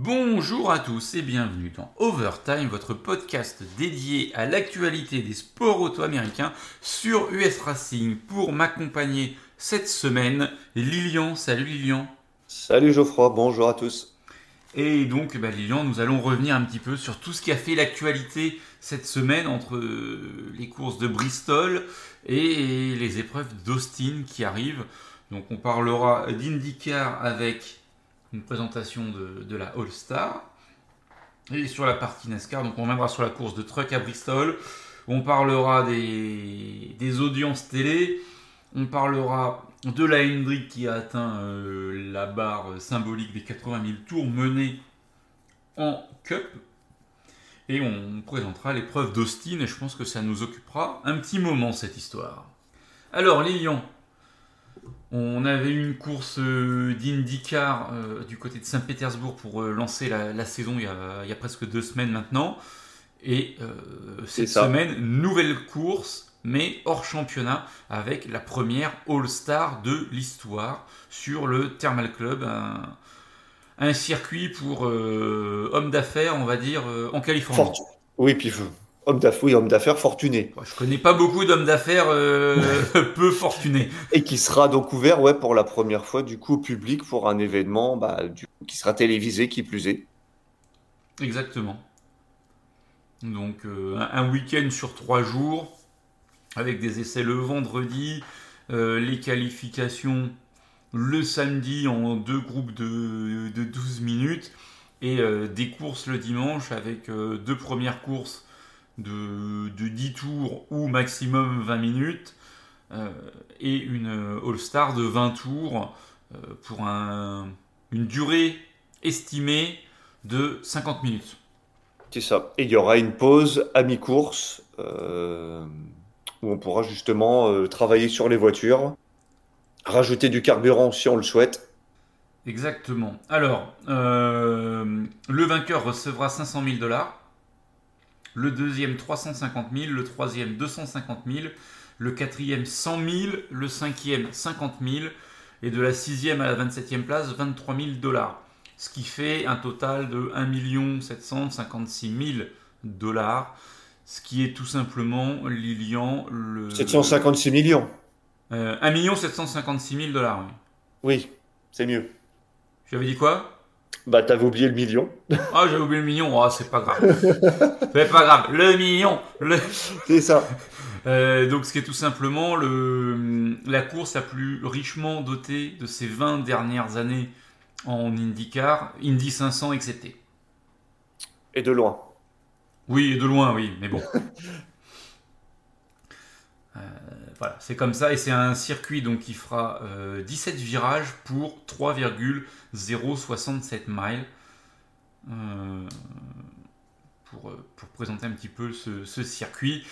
Bonjour à tous et bienvenue dans Overtime, votre podcast dédié à l'actualité des sports auto-américains sur US Racing. Pour m'accompagner cette semaine, Lilian. Salut Lilian. Salut Geoffroy, bonjour à tous. Et donc Lilian, nous allons revenir un petit peu sur tout ce qui a fait l'actualité cette semaine entre les courses de Bristol et les épreuves d'Austin qui arrivent. Donc on parlera d'IndyCar avec une présentation de la All-Star. Et sur la partie NASCAR, donc on reviendra sur la course de truck à Bristol. On parlera des audiences télé. On parlera de la Hendrick qui a atteint la barre symbolique des 80 000 tours menés en Cup. Et on présentera l'épreuve d'Austin et je pense que ça nous occupera un petit moment cette histoire. Alors Lilian, on avait eu une course d'IndyCar du côté de Saint-Pétersbourg pour lancer la saison il y a presque 2 semaines maintenant. Et cette semaine, nouvelle course, mais hors championnat, avec la première All-Star de l'histoire sur le Thermal Club, un circuit pour hommes d'affaires, on va dire, en Californie. Oui, puis homme d'affaires fortuné. Je connais pas beaucoup d'hommes d'affaires peu fortunés. Et qui sera donc ouvert pour la première fois du coup au public pour un événement qui sera télévisé qui plus est. Exactement. Donc un week-end sur 3 jours, avec des essais le vendredi, les qualifications le samedi en 2 groupes de 12 minutes, et des courses le dimanche avec 2 premières courses de 10 tours ou maximum 20 minutes, et une All-Star de 20 tours pour une durée estimée de 50 minutes. C'est ça. Et il y aura une pause à mi-course où on pourra justement travailler sur les voitures, rajouter du carburant si on le souhaite. Exactement. Alors, le vainqueur recevra 500 000 $, le deuxième 350 000, le troisième 250 000, le quatrième 100 000, le cinquième 50 000, et de la 6e à la 27e place 23 000 $. Ce qui fait un total de 1 756 000 $, ce qui est tout simplement, Lilian, 756 millions. 1 756 000 $. Oui, c'est mieux. J'avais dit quoi ? T'avais oublié le million. Ah, j'avais oublié le million. Ah, c'est pas grave. C'est pas grave. Le million. C'est ça. Donc, ce qui est tout simplement la course la plus richement dotée de ces 20 dernières années en IndyCar, Indy 500 excepté. Et de loin. Oui, de loin, oui, mais bon. Voilà, c'est comme ça, et c'est un circuit donc qui fera 17 virages pour 3,067 miles. Pour présenter un petit peu ce circuit.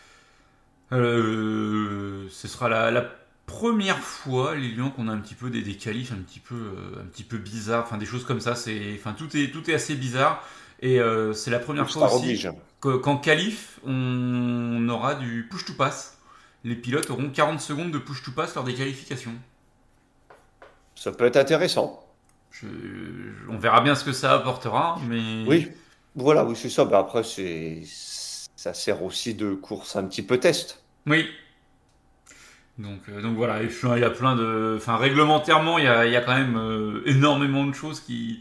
Ce sera la première fois, Lilian, qu'on a un petit peu des qualifs un petit peu bizarres, enfin des choses comme ça. Tout est assez bizarre, et c'est la première fois aussi qu'en qualif on aura du push to pass. Les pilotes auront 40 secondes de push to pass lors des qualifications. Ça peut être intéressant. On verra bien ce que ça apportera, mais... Oui, voilà, oui, c'est ça. Après, ça sert aussi de course un petit peu test. Oui. Donc voilà, il y a plein de... Enfin, réglementairement, il y a quand même énormément de choses qui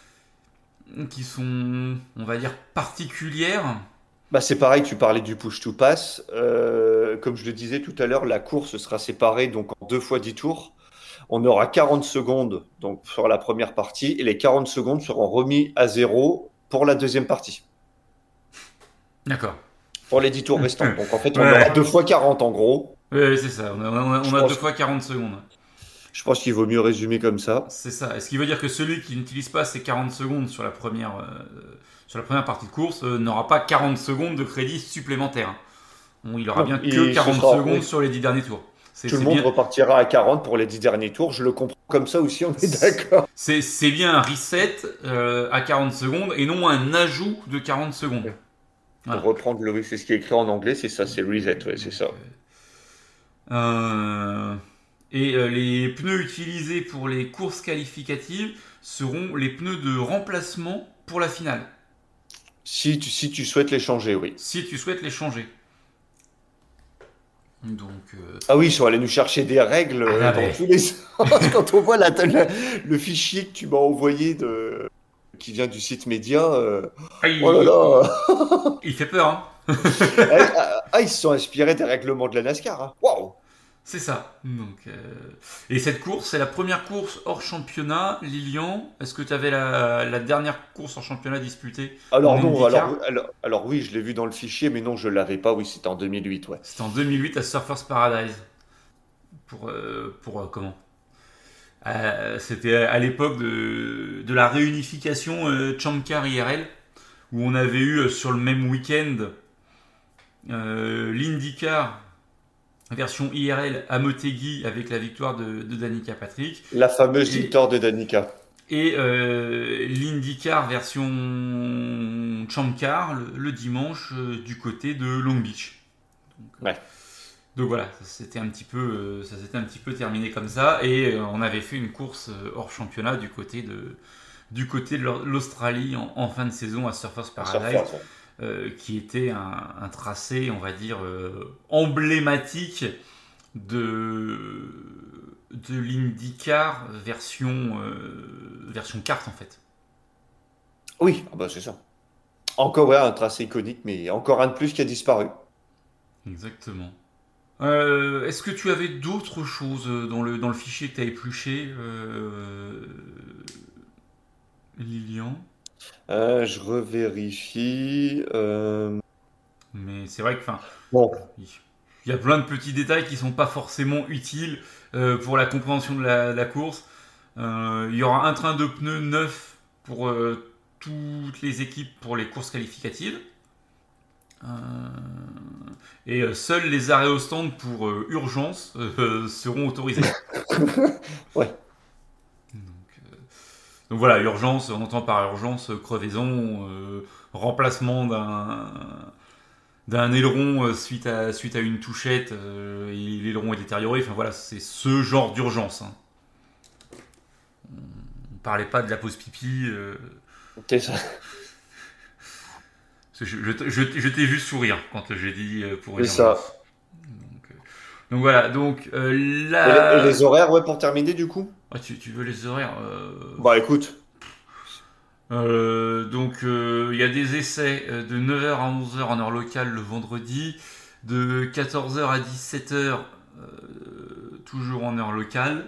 sont, on va dire, particulières. C'est pareil, tu parlais du push to pass. Comme je le disais tout à l'heure, la course sera séparée donc en 2 fois 10 tours. On aura 40 secondes donc, sur la première partie et les 40 secondes seront remis à zéro pour la deuxième partie. D'accord. Pour les 10 tours restants. Donc en fait, on aura 2 fois 40 en gros. Oui, c'est ça. On a 2 fois 40 secondes. Je pense qu'il vaut mieux résumer comme ça. C'est ça. Ce qui veut dire que celui qui n'utilise pas ces 40 secondes sur la première partie de course n'aura pas 40 secondes de crédit supplémentaire. Bon, il aura bien que 40 secondes sur les 10 derniers tours. Tout le monde repartira à 40 pour les 10 derniers tours. Je le comprends comme ça aussi, on est d'accord. C'est bien un reset à 40 secondes et non un ajout de 40 secondes. Voilà. Pour reprendre c'est ce qui est écrit en anglais, c'est ça, c'est reset, ouais, c'est ça. Et les pneus utilisés pour les courses qualificatives seront les pneus de remplacement pour la finale. Si tu souhaites les changer, oui. Si tu souhaites les changer. Donc, Ah oui, ils sont allés nous chercher des règles dans tous les sens. Quand on voit le fichier que tu m'as envoyé qui vient du site média, oh là là. Il fait peur, hein. Ils se sont inspirés des règlements de la NASCAR. Hein. Waouh! C'est ça. Donc, et cette course, c'est la première course hors championnat. Lilian, est-ce que tu avais la dernière course hors championnat disputée? Alors non, alors oui, je l'ai vu dans le fichier, mais non, je ne l'avais pas. Oui, c'était en 2008, ouais. C'était en 2008 à Surfers Paradise. Pour comment c'était à l'époque de la réunification Champ Car IRL, où on avait eu sur le même week-end l'IndyCar version IRL à Motegi avec la victoire de Danica Patrick. La fameuse victoire de Danica. Et l'IndyCar version Champ Car le dimanche du côté de Long Beach. Donc voilà, ça s'était un petit peu terminé comme ça, et on avait fait une course hors championnat du côté de l'Australie en fin de saison à Surfers Paradise, qui était un tracé, on va dire, emblématique de l'IndyCar version carte en fait. Oui, c'est ça. Encore un tracé iconique, mais encore un de plus qui a disparu. Exactement. Est-ce que tu avais d'autres choses dans le fichier que tu as épluché, Lilian? Je revérifie. Mais c'est vrai que, bon. Il y a plein de petits détails qui sont pas forcément utiles pour la compréhension de la course. Il y aura un train de pneus neuf pour toutes les équipes pour les courses qualificatives. Et seuls les arrêts au stand pour urgence seront autorisés. Ouais. Donc voilà, urgence, on entend par urgence crevaison, remplacement d'un aileron suite à une touchette, et l'aileron est détérioré. Enfin voilà, c'est ce genre d'urgence. Hein. On parlait pas de la pause pipi. C'est ça. Je t'ai vu sourire quand j'ai dit pour une urgence. C'est ça. Donc voilà, donc et les horaires, pour terminer du coup. Tu veux les horaires Écoute. Donc il y a des essais de 9h à 11h en heure locale le vendredi, de 14h à 17h toujours en heure locale.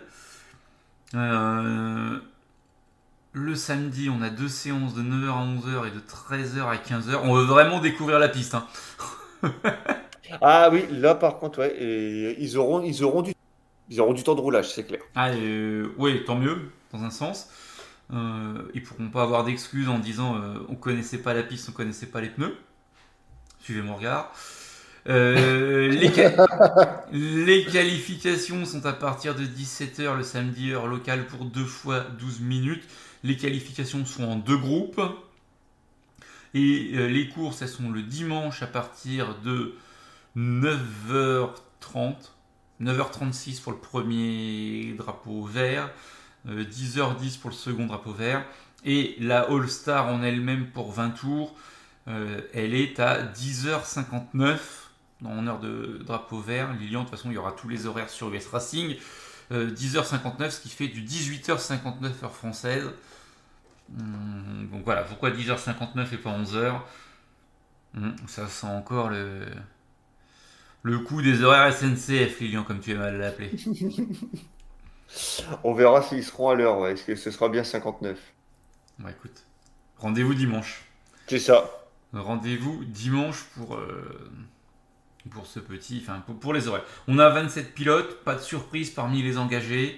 Le samedi, on a 2 séances de 9h à 11h et de 13h à 15h. On veut vraiment découvrir la piste. Hein. Ah oui, là par contre, ouais, et ils auront du temps de roulage, c'est clair. Oui, tant mieux, dans un sens. Ils pourront pas avoir d'excuses en disant on connaissait pas la piste, on connaissait pas les pneus. Suivez mon regard. Les qualifications sont à partir de 17h le samedi heure locale pour 2 fois 12 minutes. Les qualifications sont en 2 groupes. Et les courses, elles sont le dimanche à partir de 9h30. 9h36 pour le premier drapeau vert. 10h10 pour le second drapeau vert. Et la All-Star en elle-même pour 20 tours, elle est à 10h59 en heure de drapeau vert. Lilian, de toute façon, il y aura tous les horaires sur US Racing. 10h59, ce qui fait du 18h59 heure française. Donc voilà, pourquoi 10h59 et pas 11h? Ça sent encore le coup des horaires SNCF, Lilian, comme tu aimes à l'appeler. On verra s'ils seront à l'heure, ouais. Est-ce que ce sera bien 59? Écoute, rendez-vous dimanche. C'est ça. Rendez-vous dimanche pour ce petit, pour les horaires. On a 27 pilotes, pas de surprise parmi les engagés.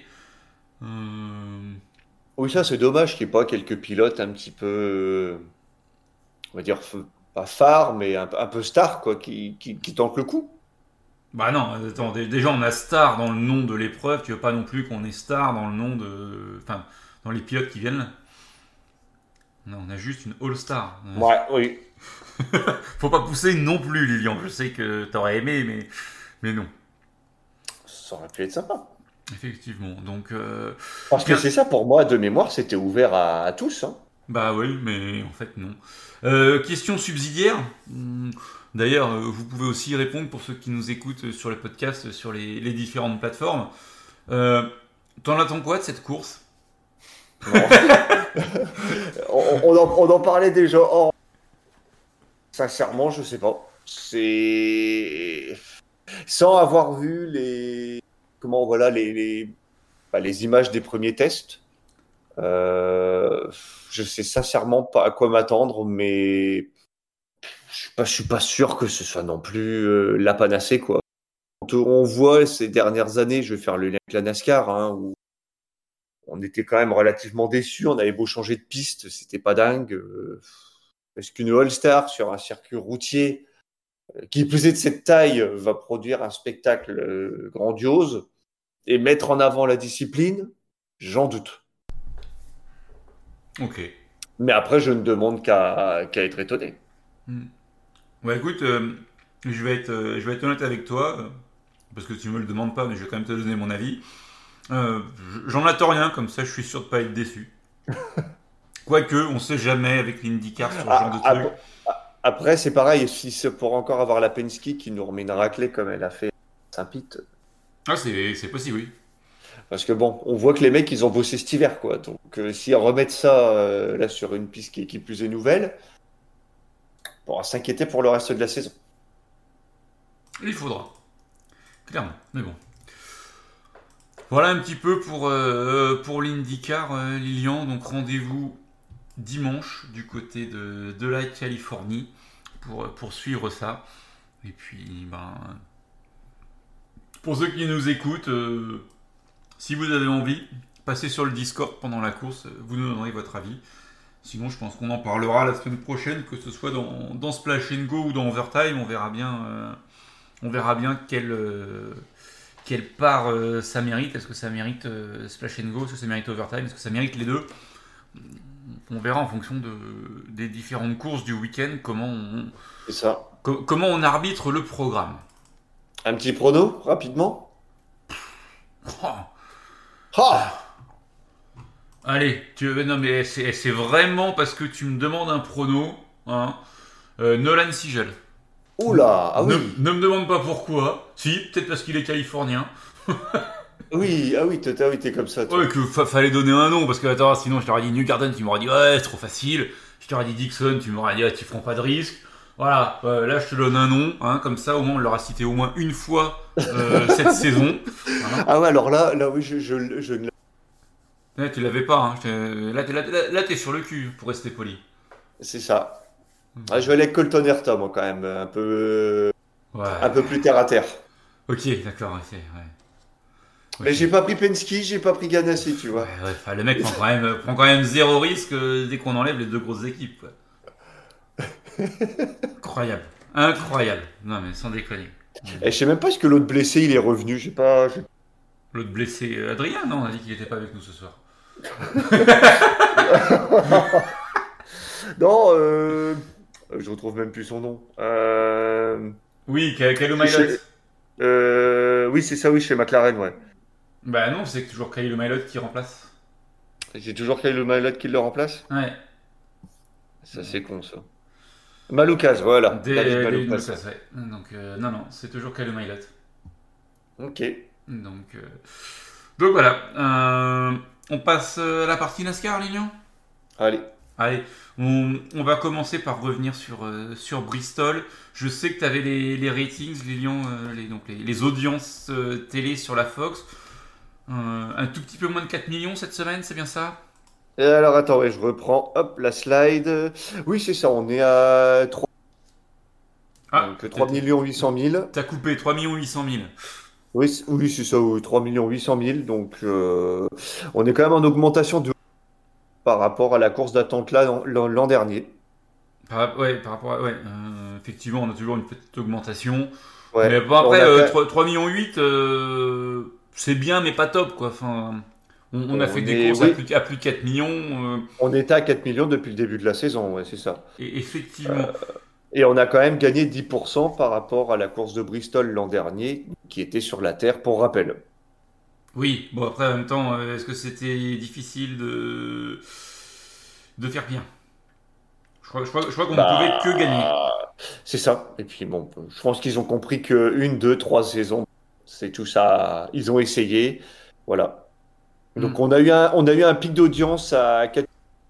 Oui, ça c'est dommage qu'il n'y ait pas quelques pilotes un petit peu, on va dire, pas phares, mais un peu stars, quoi, qui tentent le coup. Bah non, attends, déjà on a star dans le nom de l'épreuve, tu veux pas non plus qu'on ait star dans le nom de... Enfin, dans les pilotes qui viennent là. Non, on a juste une all-star. Ouais, oui. Faut pas pousser non plus, Lilian. Je sais que t'aurais aimé, mais non. Ça aurait pu être sympa. Effectivement. Donc, Parce que c'est ça, pour moi, de mémoire, c'était ouvert à tous. Hein. bah oui, mais en fait non. Question subsidiaire. D'ailleurs, vous pouvez aussi y répondre pour ceux qui nous écoutent sur le podcast, sur les différentes plateformes. Euh, T'en attends quoi de cette course? Non. On en parlait déjà. Oh, sincèrement, je sais pas. C'est sans avoir vu comment voilà les images des premiers tests. Euh, je sais sincèrement pas à quoi m'attendre, mais je suis pas sûr que ce soit non plus la panacée quoi. On voit ces dernières années, je vais faire le lien avec la NASCAR, hein, où on était quand même relativement déçus. On avait beau changer de piste, c'était pas dingue. Est-ce qu'une All-Star sur un circuit routier qui plus est de cette taille va produire un spectacle grandiose et mettre en avant la discipline? J'en doute. Ok. Mais après, je ne demande qu'à être étonné. Hmm. Ouais, écoute, je vais être honnête avec toi, parce que tu me le demandes pas, mais je vais quand même te donner mon avis. Euh, J'en attends rien, comme ça je suis sûr de pas être déçu. Quoique, on sait jamais avec l'IndyCar sur ce genre de Ah, truc. après, c'est pareil, si c'est pour encore avoir la Penske qui nous remet une raclée comme elle a fait Saint-Pete. Ah, c'est possible, oui. Parce que bon, on voit que les mecs, ils ont bossé cet hiver, quoi. Donc, s'ils remettent ça là sur une piste qui plus est nouvelle, on pourra s'inquiéter pour le reste de la saison. Il faudra, clairement. Mais bon. Voilà un petit peu pour l'IndyCar, Lilian. Donc rendez-vous dimanche du côté de la Californie pour suivre ça. Et puis, ben, pour ceux qui nous écoutent, si vous avez envie, passez sur le Discord pendant la course, vous nous donnerez votre avis. Sinon, je pense qu'on en parlera la semaine prochaine, que ce soit dans Splash and Go ou dans Overtime. On verra bien quelle part ça mérite. Est-ce que ça mérite Splash and Go? Est-ce que ça mérite Overtime? Est-ce que ça mérite les deux? On verra en fonction des différentes courses du week-end C'est ça. comment on arbitre le programme. Un petit prono, rapidement. Oh, Ah! allez, non mais c'est vraiment parce que tu me demandes un prono. Hein. Nolan Sigel. Oula! Ah oui! Ne me demande pas pourquoi. Si, peut-être parce qu'il est californien. Oui, ah oui, t'es comme ça, toi. Ouais, fallait donner un nom, parce que attends, sinon je t'aurais dit New Garden, tu m'aurais dit ouais, c'est trop facile. Je t'aurais dit Dixon, tu m'aurais dit ah, tu prends pas de risque. Voilà, là je te donne un nom, hein, comme ça au moins on l'aura cité au moins une fois cette saison. Hein. Ah ouais, alors là, oui, je ne. Là, tu l'avais pas, hein. Là, t'es sur le cul, pour rester poli. C'est ça. Ah, je vais aller avec Colton Herta, moi, quand même. Un Ouais, peu plus terre à terre. ok, d'accord, ok, ouais. Mais Ok. j'ai pas pris Penske, j'ai pas pris Ganassi, tu Ouais, vois. ouais, enfin, le mec prend quand même zéro risque dès qu'on enlève les deux grosses équipes. Quoi. Incroyable. Incroyable. Non, mais sans déconner. Et je sais même pas est-ce que l'autre blessé, il est revenu. J'ai pas. L'autre blessé, Adrien, non, on a dit qu'il était pas avec nous ce soir. Non, je retrouve même plus son nom. Oui, Kyle Milot. Chez- oui, c'est ça, oui, chez McLaren, ouais. Bah non, c'est toujours Kyle Milot qui remplace. J'ai toujours Kyle Malott qui le remplace. Ouais. Ça, c'est con, ça. Maloukas, voilà. David Des Maloukas. Lucas, ouais. Donc, non, non, c'est toujours Kyle Milot. Ok. Donc, donc voilà. On passe à la partie NASCAR, Lilian. Allez. Allez, on va commencer par revenir sur Bristol. Je sais que tu avais les ratings, Lilian, donc les audiences télé sur la Fox. Un tout petit peu moins de 4 millions cette semaine, c'est bien ça? Et alors, attends, ouais, je reprends. Hop, la slide. Oui, c'est ça, on est à 3. Ah, Donc, 3 800 000. t'as coupé 3 800 000. Oui, oui, c'est ça, oui, 3 800 000. Donc, on est quand même en augmentation par rapport à la course d'attente là l'an dernier. Ouais, par rapport à, ouais, effectivement, on a toujours une petite augmentation. Ouais. Mais bon, On après, a, 3 millions 8, c'est bien, mais pas top, quoi. Enfin, on a fait des est, courses oui, à plus de 4 millions. on était à 4 millions depuis le début de la saison, ouais, c'est ça. Et effectivement, Et on a quand même gagné 10% par rapport à la course de Bristol l'an dernier, qui était sur la terre, pour rappel. Oui, bon après en même temps, est-ce que c'était difficile de faire pire? Je crois qu'on ne pouvait que gagner. C'est ça. Et puis bon, je pense qu'ils ont compris que une, deux, trois saisons, c'est tout ça. Ils ont essayé. Voilà. Donc Hmm. on a eu un pic d'audience à 4.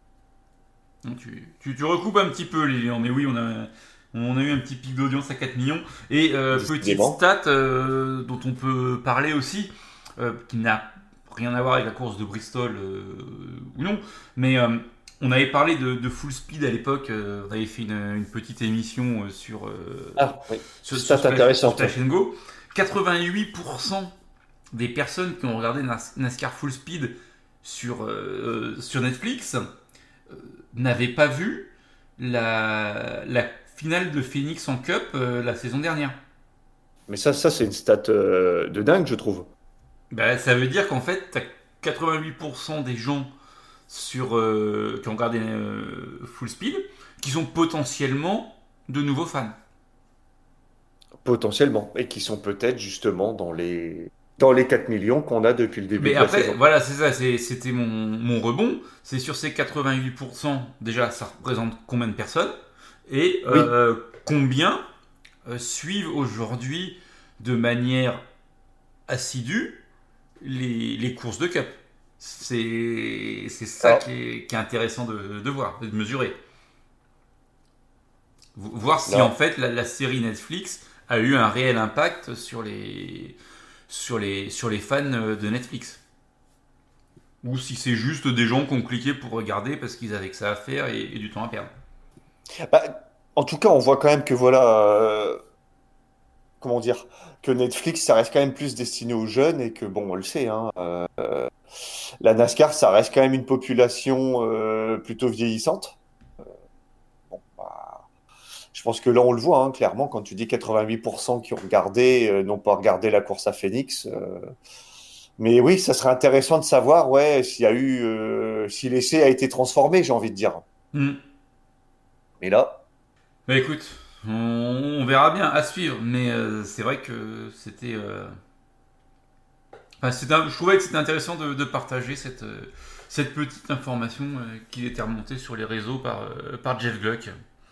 Tu recoupes un petit peu, Lilian, mais oui, on a eu un petit pic d'audience à 4 millions. Et petite Décidément. stat dont on peut parler aussi, qui n'a rien à voir avec la course de Bristol ou non, mais on avait parlé de full speed à l'époque. On avait fait une petite émission Ah oui. sur Stat Splash, intéressante. Splash Go. 88% des personnes qui ont regardé NASCAR Full Speed sur Netflix n'avaient pas vu la finale de Phoenix en Cup la saison dernière. Mais ça c'est une stat de dingue, je trouve. Bah, ça veut dire qu'en fait, tu as 88% des gens qui ont regardé Full Speed qui sont potentiellement de nouveaux fans. Potentiellement. Et qui sont peut-être justement dans les 4 millions qu'on a depuis le début Mais de la après, saison. voilà, c'est ça, c'était mon rebond. C'est sur ces 88%, déjà, ça représente combien de personnes et Oui. combien suivent aujourd'hui de manière assidue les courses de Cup. C'est ça Alors qui est intéressant de voir, de mesurer. Voir si en là, fait la série Netflix a eu un réel impact sur les fans de Netflix. Ou si c'est juste des gens qui ont cliqué pour regarder parce qu'ils avaient que ça à faire et du temps à perdre. bah, en tout cas, on voit quand même que voilà, comment dire, que Netflix, ça reste quand même plus destiné aux jeunes et que bon, on le sait, hein, la NASCAR, ça reste quand même une population plutôt vieillissante. Bon, bah, je pense que là, on le voit, hein, clairement, quand tu dis 88% qui ont regardé, n'ont pas regardé la course à Phoenix. Mais oui, ça serait intéressant de savoir, ouais, s'il y a eu, si l'essai a été transformé, j'ai envie de dire. Hmm. Mais là, Bah écoute, on verra bien à suivre, mais c'est vrai que c'était. Enfin, je trouvais que c'était intéressant de partager cette petite information qui était remontée sur les réseaux par Jeff Gluck.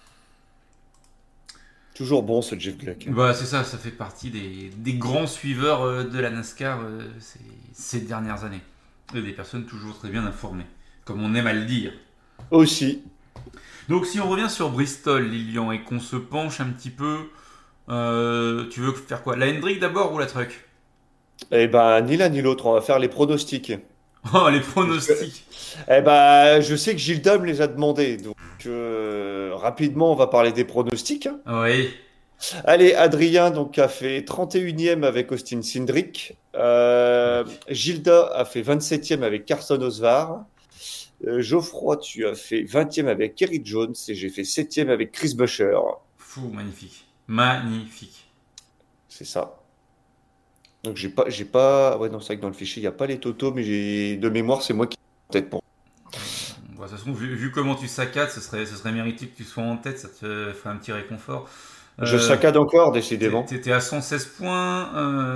toujours bon ce Jeff Gluck. Bah, c'est ça, ça fait partie des grands suiveurs de la NASCAR ces dernières années. Et des personnes toujours très bien informées, comme on aime à le dire. Aussi. Donc, si on revient sur Bristol, Lilian, et qu'on se penche un petit peu, tu veux faire quoi? La Hendrick d'abord ou la Truck? Eh ben, ni l'un ni l'autre, on va faire les pronostics. Oh, les Parce que, pronostics! eh ben, je sais que Gilda me les a demandés. Donc, rapidement, on va parler des pronostics. Oui. Allez, Adrien donc, a fait 31e avec Austin Cindric. Gilda a fait 27e avec Carson Osvar. Geoffroy, tu as fait 20e avec Kerry Jones. Et j'ai fait 7e avec Chris Buescher. Fou, magnifique. Magnifique. C'est ça. Donc, j'ai pas. Ouais, non, c'est vrai que dans le fichier, il n'y a pas les totaux, mais de mémoire, c'est moi qui ai en tête pour. Bon, de toute façon, vu comment tu saccades, ce serait mérité que tu sois en tête, ça te ferait un petit réconfort. Je Euh, saccade encore, décidément. T'étais à 116 points.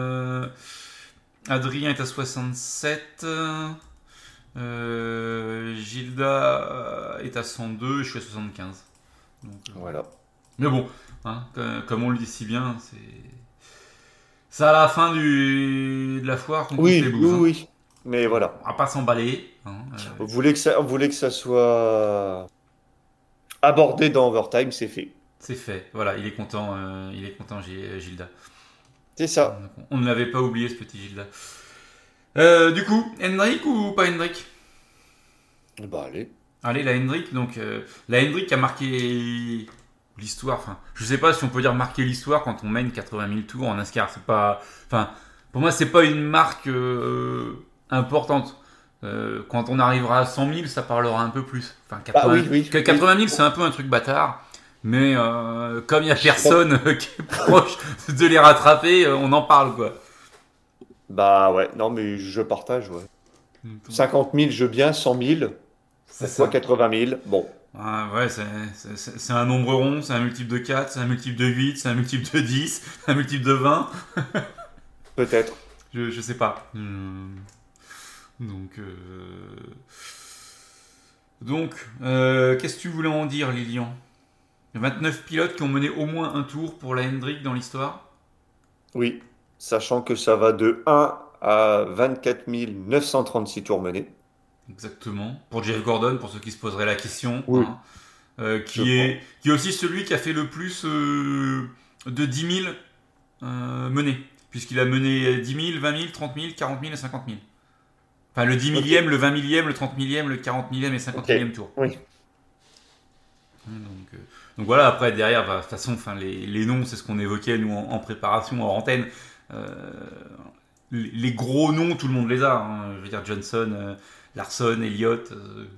Adrien est à 67. Gilda est à 102 et je suis à 75. Donc, Voilà. mais bon, hein, comme on le dit si bien, c'est à la fin de la foire qu'on compte les Oui, oui, bouses. Hein. oui. Mais voilà. On va pas s'emballer. Hein, On voulait que ça soit abordé dans Overtime, c'est fait. c'est fait. Voilà, il est content, Gilda. C'est ça. On ne l'avait pas oublié, ce petit Gilda. Du coup, Hendrick ou pas Hendrick? Bah, allez. Allez, la Hendrick. Donc, la Hendrick a marqué l'histoire. Enfin, je sais pas si on peut dire marquer l'histoire quand on mène 80 000 tours en NASCAR. C'est pas. Enfin, pour moi, c'est pas une marque importante. Quand on arrivera à 100 000, ça parlera un peu plus. Enfin, Bah 80, oui, oui, oui. 80 000, c'est un peu un truc bâtard. Mais comme il y a Je pense- personne qui est proche de les rattraper, on en parle quoi. Bah ouais, non, mais je partage, ouais. 50 000, je bien, 100 000. C'est Pourquoi ça. 80 000? Bon, Ah, ouais, c'est un nombre rond, c'est un multiple de 4, c'est un multiple de 8, c'est un multiple de 10, c'est un multiple de 20. peut-être. Je sais pas. Donc, qu'est-ce que tu voulais en dire, Lilian? 29 pilotes qui ont mené au moins un tour pour la Hendrick dans l'histoire. Oui, sachant que ça va de 1 à 24 936 tours menés. Exactement. Pour Jeff Gordon, pour ceux qui se poseraient la question, Oui, hein, je pense. qui est aussi celui qui a fait le plus de 10 000 menés. Puisqu'il a mené 10 000, 20 000, 30 000, 40 000 et 50 000. Enfin, le 10 Ok, millième, le 20 millième, le 30 millième, le 40 millième et 50 ok. millième tour. Oui. Donc voilà, après derrière, de toute façon, enfin, les noms, c'est ce qu'on évoquait nous en préparation, en antenne. Euh, les gros noms, tout le monde les a. Hein. Je veux dire, Johnson, Larson, Elliott,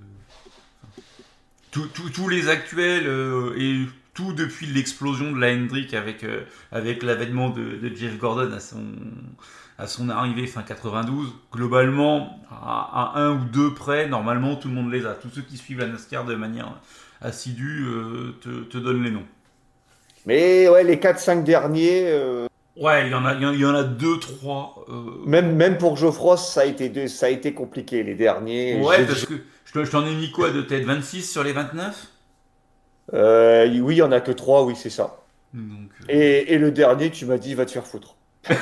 tous les actuels et tout depuis l'explosion de la Hendrick avec l'avènement de Jeff Gordon à son arrivée fin 92. Globalement, à un ou deux près, normalement, tout le monde les a. Tous ceux qui suivent la NASCAR de manière assidue te donnent les noms. Mais ouais, les 4-5 derniers, Ouais, il y en a deux, trois. même pour Geoffroy, ça a été compliqué. Les derniers, Ouais, parce que je t'en ai mis quoi de tête? 26 sur les 29. oui, il y en a que 3, oui, c'est ça. Donc, Et le dernier, tu m'as dit, va te faire foutre.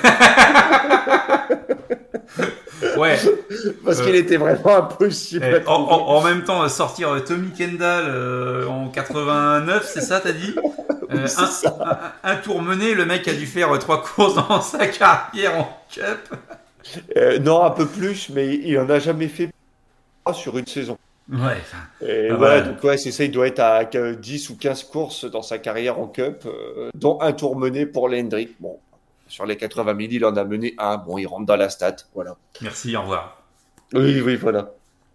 ouais. Parce qu'il Euh, était vraiment impossible à trouver. en même temps, sortir Tommy Kendall en 89, c'est ça, t'as dit? Oui, c'est ça. Un tour mené, le mec a dû faire trois courses dans sa carrière en Cup. Non, un peu plus, mais il en a jamais fait sur une saison. Ouais, enfin, Et ouais, voilà. donc ouais, c'est ça, il doit être à 10 ou 15 courses dans sa carrière en Cup, dont un tour mené pour l'Hendrick. Bon, sur les 80 000, il en a mené un. Bon, il rentre dans la stat. Voilà. Merci, au revoir. Oui, oui, voilà.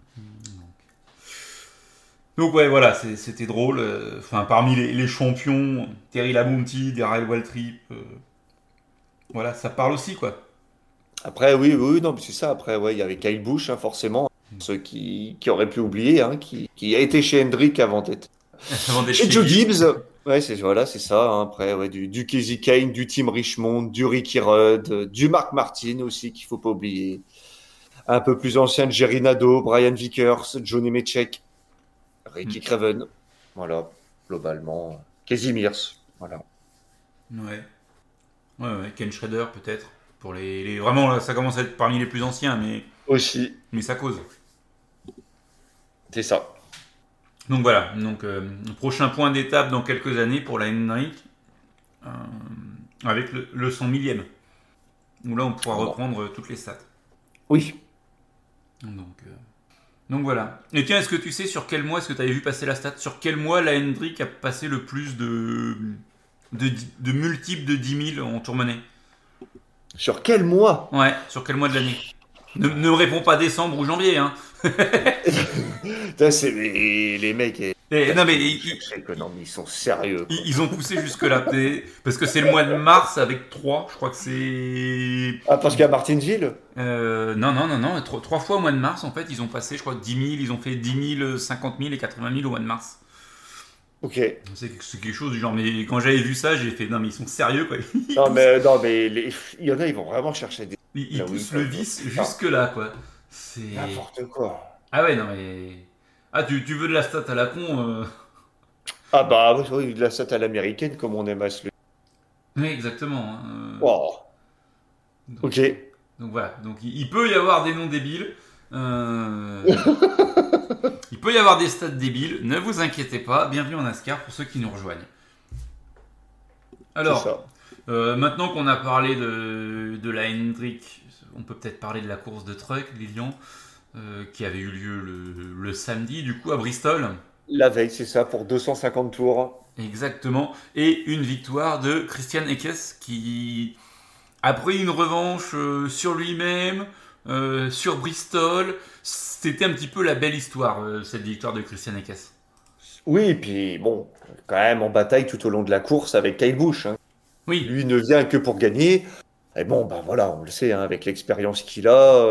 Donc ouais, voilà, c'était drôle. Enfin, parmi les champions, Terry Labonte, Darrell Waltrip, voilà, ça parle aussi, quoi. Après, oui, oui, oui, non, mais c'est ça. Après, ouais, il y avait Kyle Busch, hein, forcément. Ceux qui auraient pu oublier, hein, qui a été chez Hendrick avant d'être Avant d'être chez chez Joe Gibbs. Gibbs. Ouais, voilà, c'est ça. Hein. Après, ouais, du Casey Kane, du Tim Richmond, du Ricky Rudd, du Mark Martin aussi, qu'il faut pas oublier. Un peu plus ancien, Jerry Nadeau, Brian Vickers, Johnny Mechek, Hmm. Ricky Craven. Voilà, globalement. Casey Mears. Voilà. Ouais. Ouais, Ken Schrader, peut-être. Pour vraiment, là, ça commence à être parmi les plus anciens, Aussi, mais ça cause. c'est ça. Donc voilà, donc prochain point d'étape dans quelques années pour la Hendrick, euh, avec le 100 millième, où là on pourra Bon. reprendre toutes les stats. Oui. Donc, euh, donc voilà. Et tiens, est-ce que tu sais sur quel mois, est-ce que tu avais vu passer la stat, sur quel mois la Hendrick a passé le plus de multiples de 10 000 en tour mené? Sur quel mois? Ouais, sur quel mois de l'année? Ne me réponds pas décembre ou janvier, hein. Putain, c'est les mecs, Non mais non, mais ils sont sérieux, quoi. ils ont poussé jusque-là. Parce que c'est le mois de mars avec 3. Je crois que c'est. Ah, parce qu'à Martinsville? Non. Trois fois au mois de mars, en fait, ils ont passé, je crois, 10 000. Ils ont fait 10 000, 50 000 et 80 000 au mois de mars. Ok. C'est quelque chose du genre. Mais quand j'avais vu ça, j'ai fait non, mais ils sont sérieux, quoi. Non, mais il y en a, ils vont vraiment chercher des Ils là où ils poussent le peuvent. vice Ah, jusque-là, quoi. C'est. n'importe quoi. Ah ouais, non, mais. Ah, tu veux de la stat à la con Ah bah oui, oui, de la stat à l'américaine, comme on aime à se le. Oui, exactement. Hein. Oh, Donc, ok. donc voilà. Donc il peut y avoir des noms débiles. Euh, il peut y avoir des stats débiles. Ne vous inquiétez pas. Bienvenue en NASCAR pour ceux qui nous rejoignent. C'est Alors, ça. maintenant qu'on a parlé de la Hendrick, on peut peut-être parler de la course de truck, Lilian, qui avait eu lieu le samedi, du coup, à Bristol. La veille, c'est ça, pour 250 tours. Exactement. Et une victoire de Christian Ekes qui a pris une revanche sur lui-même, sur Bristol. C'était un petit peu la belle histoire, cette victoire de Christian Ekes. Oui, et puis bon, quand même en bataille tout au long de la course avec Kyle Busch. Hein. Oui. Lui ne vient que pour gagner. Et bon, ben voilà, on le sait, hein, avec l'expérience qu'il a,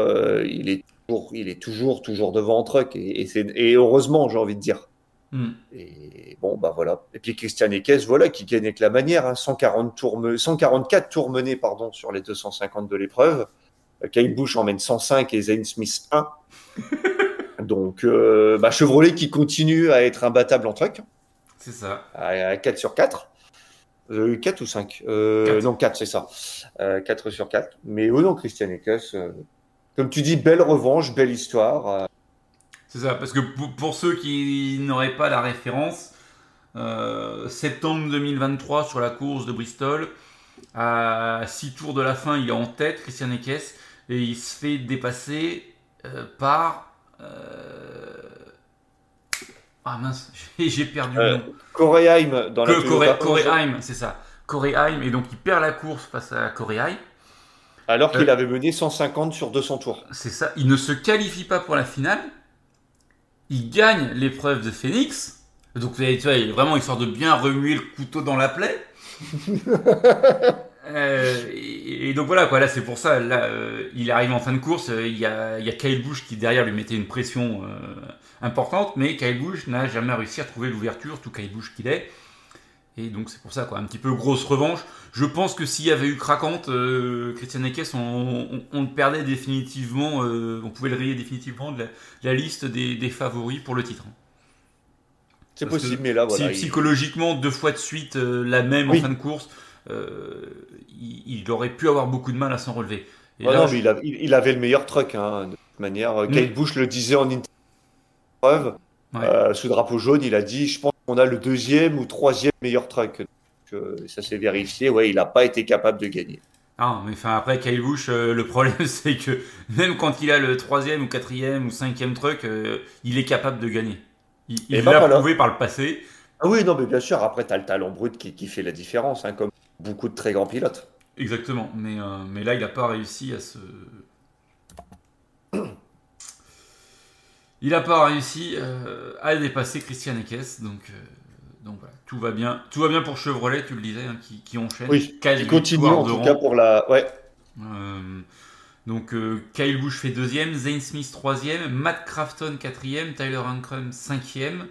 il est toujours devant en truck. Et heureusement, j'ai envie de dire. Hmm. Et bon, bah voilà. Et puis Christian Ekes, voilà, qui gagne avec la manière, hein, 144 tours menés, pardon, sur les 250 de l'épreuve. Kyle Busch emmène 105 et Zane Smith 1. Donc, Chevrolet qui continue à être imbattable en truck. C'est ça. À 4 sur 4. 4 ou 5 Non, 4, c'est ça. 4 sur 4. Mais non, Christian Eckes, comme tu dis, belle revanche, belle histoire. C'est ça, parce que pour ceux qui n'auraient pas la référence, septembre 2023 sur la course de Bristol, à 6 tours de la fin, il est en tête, Christian Eckes, et il se fait dépasser par... Ah mince, j'ai perdu le nom. Coreyheim dans la Toyota. Coreyheim, c'est ça. Coreyheim, et donc il perd la course face à Coreyheim. Alors qu'il avait mené 150 sur 200 tours. C'est ça, il ne se qualifie pas pour la finale. Il gagne l'épreuve de Phoenix. Donc tu vois, vraiment histoire de bien remuer le couteau dans la plaie. Et donc voilà quoi, là c'est pour ça, là il arrive en fin de course, il y a Kyle Busch qui derrière lui mettait une pression importante, mais Kyle Busch n'a jamais réussi à trouver l'ouverture, tout Kyle Busch qu'il est. Et donc c'est pour ça quoi, un petit peu grosse revanche. Je pense que s'il y avait eu craquante, Christian Eckes, on le perdait définitivement, on pouvait le rayer définitivement de la liste des favoris pour le titre. C'est possible, mais là voilà. Psychologiquement, 2 fois de suite la même en fin de course, il aurait pu avoir beaucoup de mal à s'en relever. Et là, non, mais il avait le meilleur truck, de toute manière. Kyle Busch le disait en interview. Sous drapeau jaune, il a dit, je pense qu'on a le 2e ou 3e meilleur truck. Donc, ça s'est vérifié, il n'a pas été capable de gagner. Ah, mais après, Kyle Busch, le problème, c'est que même quand il a le 3e ou 4e ou 5e truck, il est capable de gagner. Il l'a prouvé par le passé. Ah oui, non, mais bien sûr, après, tu as le talent brut qui fait la différence, comme beaucoup de très grands pilotes. Exactement, mais là, il n'a pas réussi à se... Il n'a pas réussi à dépasser Christian Eckes, donc voilà, tout va bien pour Chevrolet, tu le disais, qui enchaîne. Oui, qui continue en tout cas pour la... Ouais. Donc Kyle Busch fait 2e, Zane Smith 3e, Matt Crafton 4e, Tyler Ankrum 5e.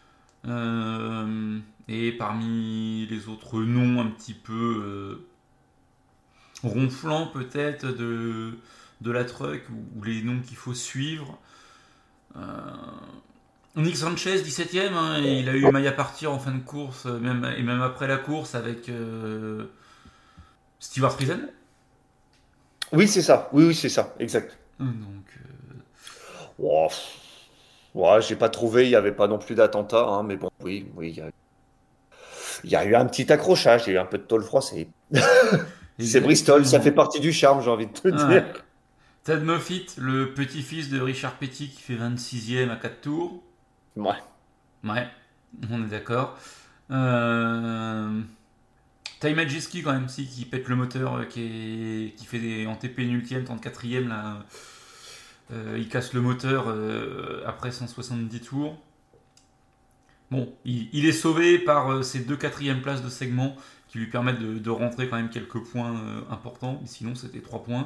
Et parmi les autres noms un petit peu ronflants peut-être de la truck, ou les noms qu'il faut suivre, Nick Sanchez 17e, il a eu maille à partir en fin de course, même après la course avec Stewart Friesen. Oui, c'est ça. Oui, c'est ça, exact. Donc, j'ai pas trouvé, il n'y avait pas non plus d'attentat, mais bon, oui, il y a eu un petit accrochage, il y a eu un peu de tôle froissée. C'est Bristol, ça fait partie du charme, j'ai envie de te dire. Ted Moffitt, le petit-fils de Richard Petty qui fait 26e à 4 tours. Ouais, on est d'accord. Ty Majeski quand même, qui pète le moteur, qui fait en TP une ultième, 34e là. Il casse le moteur après 170 tours. Bon, il est sauvé par ses 2 4e places de segment qui lui permettent de rentrer quand même quelques points importants. Sinon, c'était 3 points.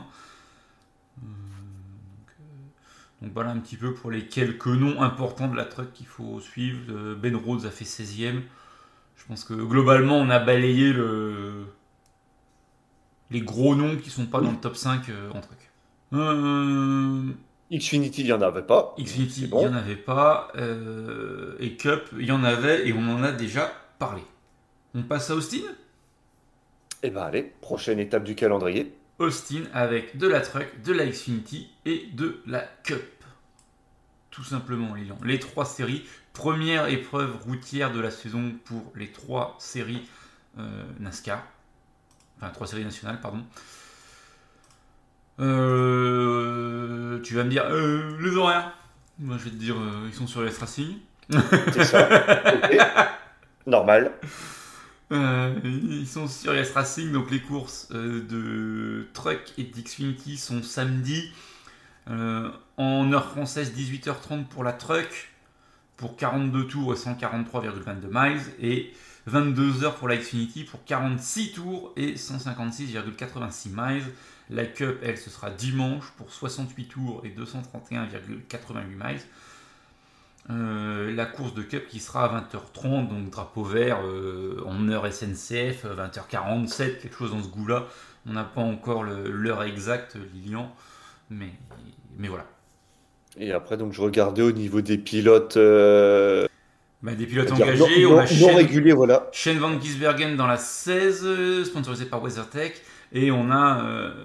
Donc voilà un petit peu pour les quelques noms importants de la truck qu'il faut suivre. Ben Rhodes a fait 16e. Je pense que globalement, on a balayé les gros noms qui sont pas dans le top 5 en truck. Xfinity, il n'y en avait pas. Xfinity, il n'y en avait pas. Et Cup, il y en avait et on en a déjà parlé. On passe à Austin ? Eh ben allez, prochaine étape du calendrier. Austin avec de la truck, de la Xfinity et de la Cup. Tout simplement, Lilian. Les 3 séries. Première épreuve routière de la saison pour les 3 séries NASCAR. Enfin, 3 séries nationales, pardon. Tu vas me dire les horaires. Moi, je vais te dire ils sont sur US Racing. C'est ça. Okay. Normal. Ils sont sur US Racing, donc les courses de Truck et d'Xfinity sont samedi en heure française 18h30 pour la Truck pour 42 tours et 143,22 miles et 22h pour la Xfinity pour 46 tours et 156,86 miles. La Cup, elle, ce sera dimanche pour 68 tours et 231,88 miles. La course de Cup qui sera à 20h30, donc drapeau vert en heure SNCF, 20h47, quelque chose dans ce goût-là. On n'a pas encore l'heure exacte, Lilian. mais voilà. Et après, donc, je regardais au niveau des pilotes, Des pilotes dire engagés, on a non réguliers, voilà. Shane Van Gisbergen dans la 16, sponsorisé par WeatherTech, et on a,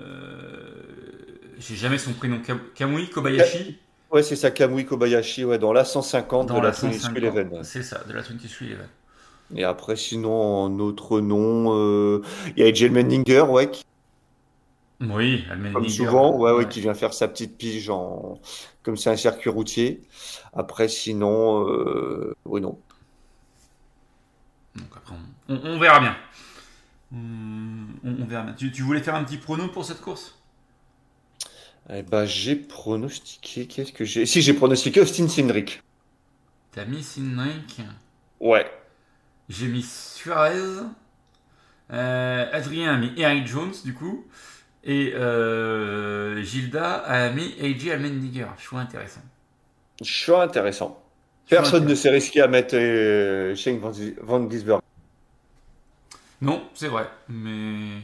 j'ai jamais son prénom, Kamui Kobayashi. Ouais, c'est ça, Kamui Kobayashi, ouais, dans la 150 de Dans la la 23 150, Eleven. Ouais. c'est ça, de la 23 Eleven. Et après, sinon, en autre nom, il y a AJ Menninger, ouais, Oui, comme Allmendinger, souvent, ouais, ouais. qui vient faire sa petite pige comme c'est un circuit routier. Après, sinon, oui, non. Donc après, on verra bien. On verra bien. Tu voulais faire un petit prono pour cette course? Eh ben, j'ai pronostiqué, qu'est-ce que j'ai? Si, j'ai pronostiqué Austin Cindric. T'as mis Sinrik, Ouais. j'ai mis Suarez, Adrien a mis Eric Jones du coup, et Gilda a mis AJ Allmendinger. Choix intéressant. Choix intéressant. Choix Personne ne intéressant. s'est risqué à mettre Shane Van Gisbergen. Non, c'est vrai, mais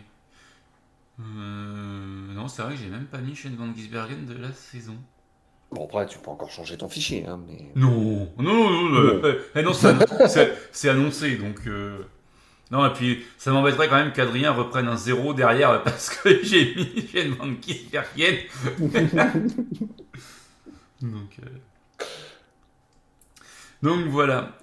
non, c'est vrai que j'ai même pas mis Shane Van Gisbergen de la saison. Bon, après, tu peux encore changer ton fichier, hein, mais... Non, non, non, non, Non. non, c'est annoncé, donc non, et puis ça m'embêterait quand même qu'Adrien reprenne un zéro derrière parce que j'ai mis Shane Van Gisbergen. Donc, donc voilà.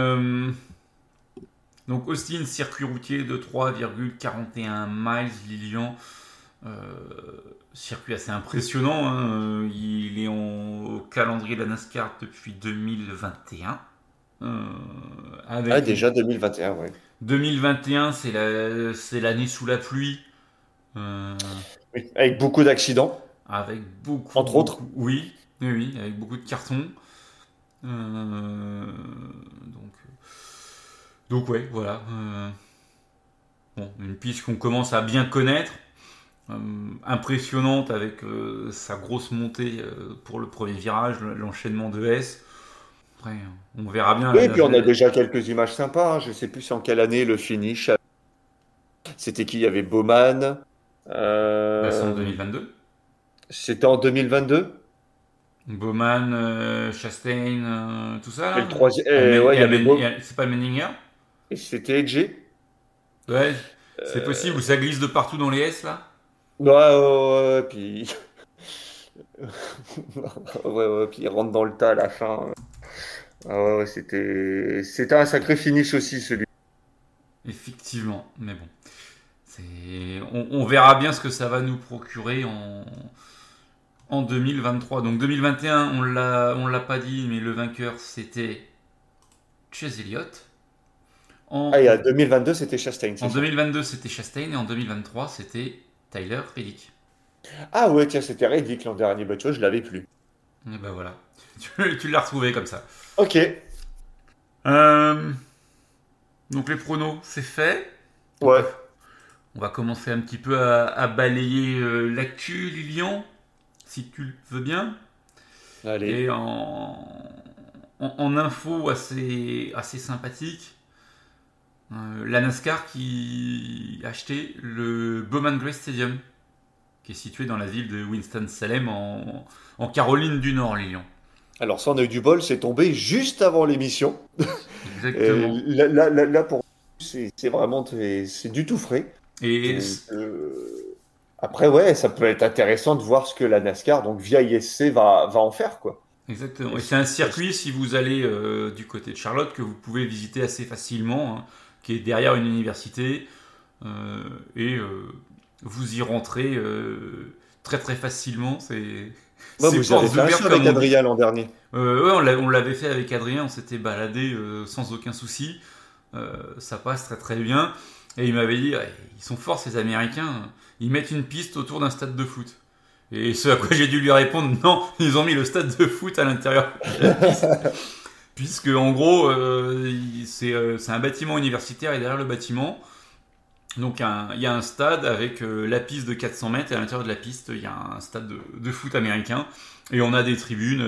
Donc Austin, circuit routier de 3,41 miles, Lilian. Euh, Circuit assez impressionnant. Hein. Il est au calendrier de la NASCAR depuis 2021. Ah, Avec déjà 2021, ouais. 2021, c'est l'année sous la pluie. Euh, Oui, avec beaucoup d'accidents, Avec beaucoup, entre autres. beaucoup. Oui, oui, oui, avec beaucoup de cartons. Euh, donc, ouais, voilà. Bon, une piste qu'on commence à bien connaître. Impressionnante avec sa grosse montée pour le premier virage, l'enchaînement de S. Après, on verra bien. Oui, et puis on a déjà quelques images sympas, hein. Je sais plus en quelle année le finish. C'était qui? Il y avait Bowman. C'est en Euh, 2022. C'était en 2022. Bowman, Chastain, tout ça Et là. le troisième, ouais, il y avait C'est pas Menninger. et c'était Edgy. Ouais, c'est possible, ou ça glisse de partout dans les S là. Ouais, ouais, ouais, puis... ouais, ouais, puis il rentre dans le tas à la fin. Ah ouais, ouais, c'était un sacré finish aussi, celui. Effectivement, mais bon. On verra bien ce que ça va nous procurer en 2023. Donc 2021, on l'a pas dit, mais le vainqueur c'était Chase Elliott. Ah, En, et à 2022, c'était Chastain, en c'est ça. 2022, c'était Chastain et en 2023, c'était Tyler Reddick. Ah ouais, tiens, c'était Reddick l'an dernier, bah tu vois, je l'avais plus. Et ben voilà, tu l'as retrouvé comme ça. Ok, Euh, donc les pronos, c'est fait. Donc ouais, on va commencer un petit peu à balayer l'actu, Lilian, si tu le veux bien. allez. Et en info assez sympathique, la NASCAR qui a acheté le Bowman Gray Stadium, qui est situé dans la ville de Winston-Salem en Caroline du Nord, Lilian. Alors ça, on a eu du bol, c'est tombé juste avant l'émission. Et Exactement. là, pour c'est vraiment c'est du tout frais. Et Donc, après, ouais, ça peut être intéressant de voir ce que la NASCAR, donc via ISC, va en faire, quoi. exactement. Et Est-ce- c'est un est-ce- circuit, si vous allez du côté de Charlotte, que vous pouvez visiter assez facilement, hein, qui est derrière une université. euh, et vous y rentrez très très facilement. Moi, C'est vous avez portes fait un ouvertes saut avec comme on dit. Adrien l'an dernier. Ouais, on l'avait fait avec Adrien, on s'était baladé sans aucun souci. Ça passe très très bien. Et il m'avait dit, ouais, ils sont forts ces Américains, ils mettent une piste autour d'un stade de foot. Et ce à quoi j'ai dû lui répondre, non, ils ont mis le stade de foot à l'intérieur de la piste. Puisque en gros, c'est un bâtiment universitaire et derrière le bâtiment, donc il y a un stade avec la piste de 400 mètres et à l'intérieur de la piste, il y a un stade de foot américain. Et on a des tribunes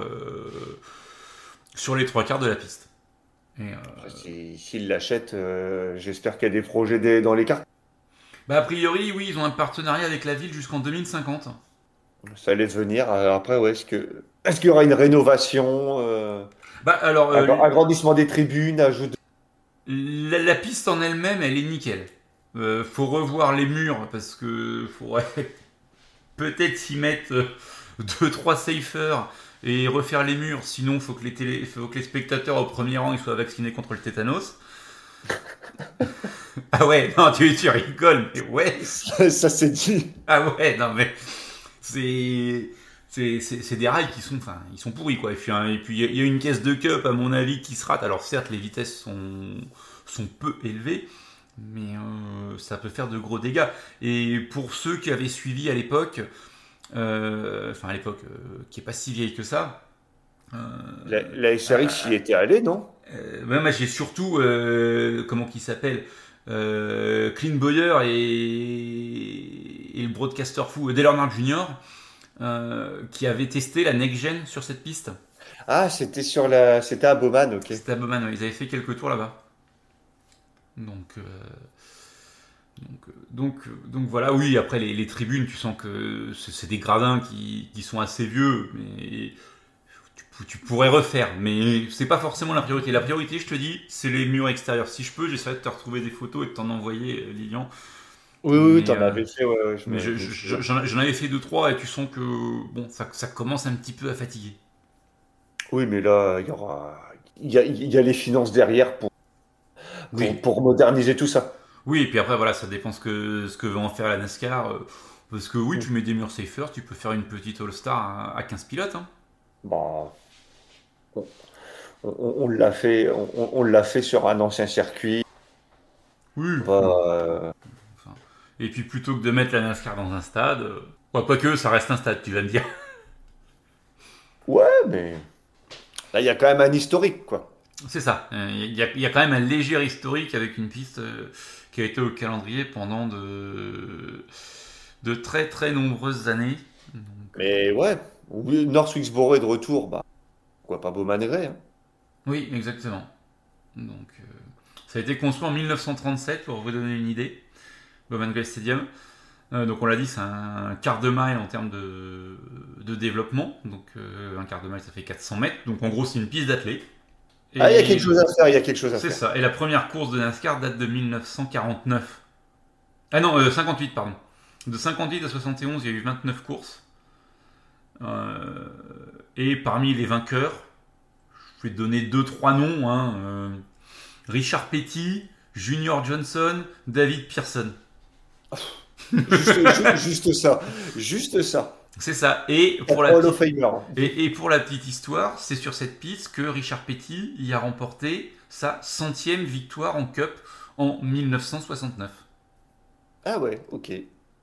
sur les trois quarts de la piste. Et, Après, s'ils l'achètent, j'espère qu'il y a des projets dans les cartes. a priori, oui, ils ont un partenariat avec la ville jusqu'en 2050. Ça allait venir. Après, ouais, est-ce qu'il y aura une rénovation, Bah alors, agrandissement des tribunes, ajout de... la piste en elle-même, elle est nickel. Faut revoir les murs parce que faudrait peut-être s'y mettre deux trois safers et refaire les murs. Sinon, faut que les spectateurs au premier rang ils soient vaccinés contre le tétanos. Ah ouais, non, tu rigoles, mais ouais. Ça s'est dit. Ah ouais, non mais c'est c'est des rails qui sont, enfin, ils sont pourris quoi. Et puis il y a une caisse de cup à mon avis qui se rate. Alors certes, les vitesses sont peu élevées, mais ça peut faire de gros dégâts. Et pour ceux qui avaient suivi à l'époque, enfin à l'époque, qui est pas si vieille que ça. Euh, La SRX y était allée, non? Moi j'ai surtout comment qu'il s'appelle, Clint Boyer et le broadcaster fou Dale Earnhardt Jr. Qui avait testé la next gen sur cette piste. Ah, c'était à Bowman, ok. C'était à Bowman, ouais. Ils avaient fait quelques tours là-bas. Donc, donc voilà, oui, après les tribunes, tu sens que c'est des gradins qui sont assez vieux, mais tu pourrais refaire, mais c'est pas forcément la priorité. La priorité, je te dis, c'est les murs extérieurs. Si je peux, j'essaierai de te retrouver des photos et de t'en envoyer, Lilian. Oui, oui, oui, Mais, t'en avais fait, ouais, ouais, je me souviens. j'en avais fait deux trois et tu sens que bon, ça commence un petit peu à fatiguer. Oui, mais là, il y a les finances derrière Oui, pour moderniser tout ça. oui, et puis après, voilà, ça dépend ce que veut en faire la NASCAR. Parce que oui, Mm. tu mets des murs safer, tu peux faire une petite All-Star à 15 pilotes. Hein. Bah, on, on l'a fait sur un ancien circuit. Oui, On va, oui. Enfin, et puis plutôt que de mettre la NASCAR dans un stade, ouais, quoique ça reste un stade, tu vas me dire. ouais, mais là, il y a quand même un historique, quoi. C'est ça. Il y a quand même un léger historique avec une piste qui a été au calendrier pendant de très très nombreuses années. Donc, Mais ouais, oui, North Wilkesboro est de retour, bah, pourquoi pas Bowman Gray, hein. oui, exactement. Donc, ça a été construit en 1937 pour vous donner une idée. Bowman Gray Stadium. Donc on l'a dit, c'est un quart de mile en termes de développement. Donc un quart de mile, ça fait 400 mètres. Donc en gros, c'est une piste d'athlée. Ah, il y a quelque Et chose à faire, il y a quelque chose à c'est faire. ça. Et la première course de NASCAR date de 1949. Ah non, 58, pardon. De 58 à 71, il y a eu 29 courses. Euh, et parmi les vainqueurs, je vais te donner deux trois noms. Hein, Richard Petty, Junior Johnson, David Pearson. Juste ça, juste ça. C'est ça. Et pour la Hall of petite Famer, hein. Et pour la petite histoire, c'est sur cette piste que Richard Petty y a remporté sa centième victoire en Cup en 1969. Ah ouais, ok.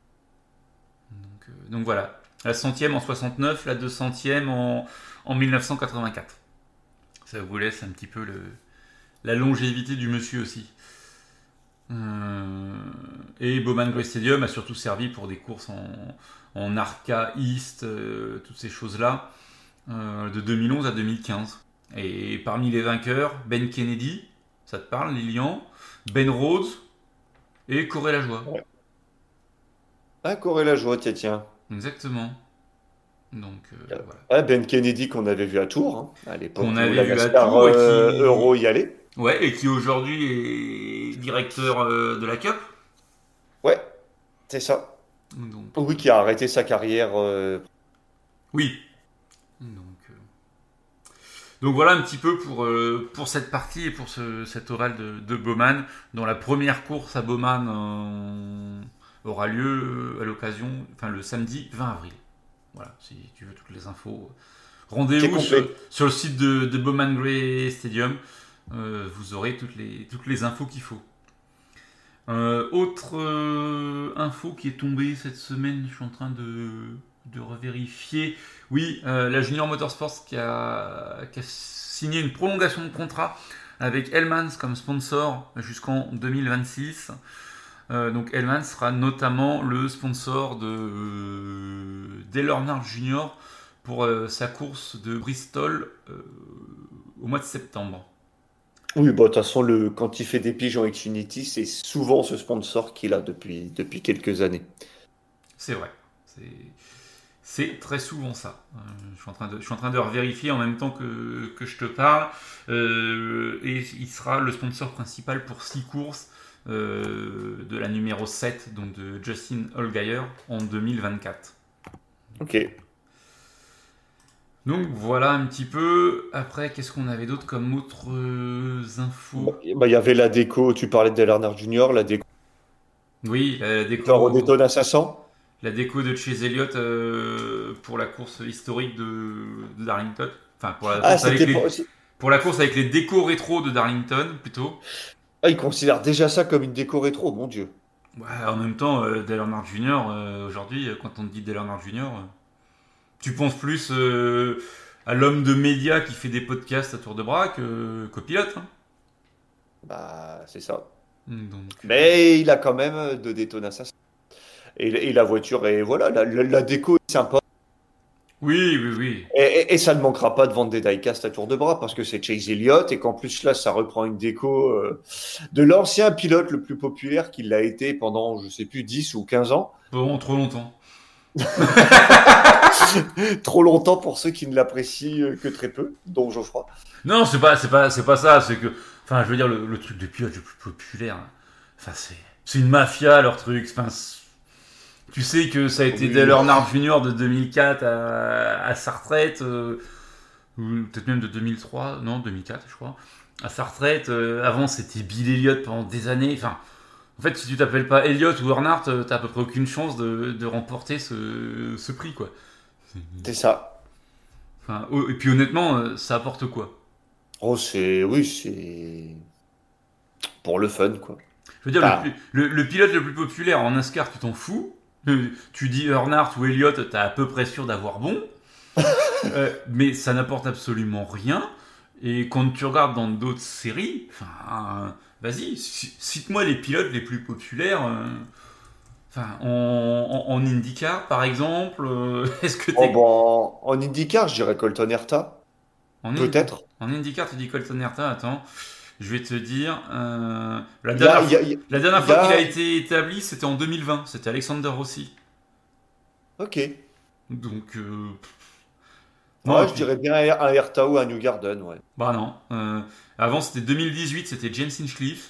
Donc voilà, la centième en 69, la 200e en 1984. Ça vous laisse un petit peu la longévité du monsieur aussi. Euh, et Bowman Gray Stadium a surtout servi pour des courses en Arca East, toutes ces choses-là, de 2011 à 2015. Et parmi les vainqueurs, Ben Kennedy, ça te parle, Lilian, Ben Rhodes et Corey Lajoie. Ouais. Ah, Corée la joie, tiens, tiens. Exactement. Donc voilà. Ah, Ben Kennedy qu'on avait vu à Tours, hein, à l'époque Qu'on où avait la vu à NASCAR Tours et Euro qui, y allait. ouais, et qui aujourd'hui est directeur de la Cup. Ouais, c'est ça. Donc Oui, qui a arrêté sa carrière. oui. Donc, donc voilà un petit peu pour cette partie et pour cet oral de Bowman, dont la première course à Bowman aura lieu à l'occasion, enfin le samedi 20 avril. Voilà, si tu veux toutes les infos, C'est rendez-vous complet. sur le site de Bowman Gray Stadium. Vous aurez toutes les infos qu'il faut. Autre info qui est tombée cette semaine, je suis en train de revérifier. Oui, la Junior Motorsports qui a signé une prolongation de contrat avec Hellmans comme sponsor jusqu'en 2026. Donc Hellmans sera notamment le sponsor de Dale Earnhardt Jr. pour sa course de Bristol au mois de septembre. Oui, bah, de toute façon, quand il fait des piges en Xfinity, c'est souvent ce sponsor qu'il a depuis quelques années. C'est vrai. C'est C'est très souvent ça. Je suis en train de revérifier en même temps que je te parle. Et il sera le sponsor principal pour 6 courses de la numéro 7, donc de Justin Allgaier, en 2024. Ok. Donc voilà un petit peu. Après, qu'est-ce qu'on avait d'autre comme autres infos? Il y avait la déco, tu parlais de Dale Earnhardt Jr., la déco Oui, au Daytona 500. la déco de Chase Elliott pour la course historique de Darlington. Enfin, Ah, c'était pas... pour la course avec les décos rétro de Darlington, plutôt. Ah, ils considèrent déjà ça comme une déco rétro, mon Dieu. Ouais, en même temps, Dale Earnhardt Jr., aujourd'hui, quand on te dit Dale Earnhardt Jr., tu penses plus à l'homme de médias qui fait des podcasts à tour de bras qu'au pilote. Hein. Bah, c'est ça. Donc, Mais il a quand même de Daytona 500. Et la voiture, et voilà, la déco est sympa. oui, oui, oui. Et ça ne manquera pas de vendre des diecast à tour de bras parce que c'est Chase Elliott et qu'en plus là, ça reprend une déco de l'ancien pilote le plus populaire qu'il l'a été pendant, je sais plus, 10 ou 15 ans. Bon, trop longtemps. Trop longtemps pour ceux qui ne l'apprécient que très peu, dont Geoffroy. Non, c'est pas ça. C'est que, enfin, je veux dire, le truc de pilote le plus populaire. Hein. Enfin, c'est une mafia leur truc. Enfin, tu sais que ça a été Oui. Dale Earnhardt Jr. de 2004 à sa retraite, ou peut-être même de 2003, non 2004 je crois, à sa retraite. Avant c'était Bill Elliott pendant des années. Enfin, en fait, si tu t'appelles pas Elliott ou Earnhardt, t'as à peu près aucune chance de remporter ce prix, quoi. C'est ça. Enfin, et puis honnêtement, ça apporte quoi? Oh, oui, c'est pour le fun, quoi. Je veux dire, Enfin, le pilote le plus populaire en NASCAR, tu t'en fous. Tu dis Earnhardt ou Elliott, t'es à peu près sûr d'avoir bon. Mais ça n'apporte absolument rien. Et quand tu regardes dans d'autres séries, enfin, vas-y, cite-moi les pilotes les plus populaires. Enfin, en IndyCar, par exemple, est-ce que oh, t'es bon, en IndyCar, je dirais Colton Herta, en, peut-être. en IndyCar, tu dis Colton Herta. Attends, je vais te dire. Il y a, il y a, La dernière il y fois qu'il a a... été établi, c'était en 2020. C'était Alexander Rossi. Ok. Donc, non, et Ouais, je puis, dirais bien un Herta ou un New Garden, ouais. bah non. Avant, c'était 2018, c'était James Hinchcliffe.